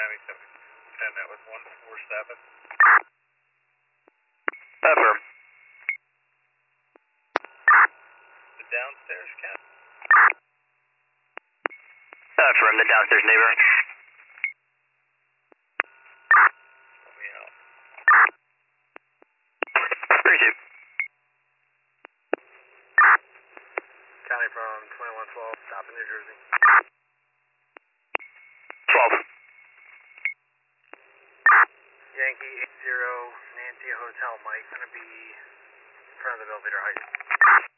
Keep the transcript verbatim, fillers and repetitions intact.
County seven ten, that was one four seven. Affirm. The downstairs, Cat? Affirm, the downstairs neighbor. Let me out. three two. County from twenty-one twelve, stop in New Jersey. twelve. Yankee eight zero, Nancy Hotel Mike, gonna be in front of the Belvedere Heights.